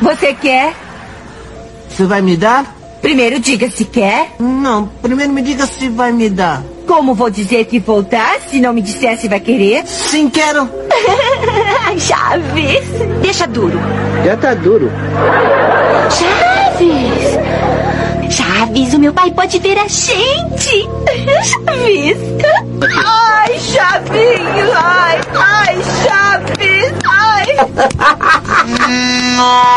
Você quer? Você vai me dar? Primeiro diga se quer. Não, primeiro me diga se vai me dar. Como vou dizer que vou dar se não me disser se vai querer? Sim, quero. Chaves, deixa duro. Já tá duro. Chaves! Chaves, o meu pai pode ver a gente. Chaves! Ai, Chavinho! Ai, Chaves! Ai!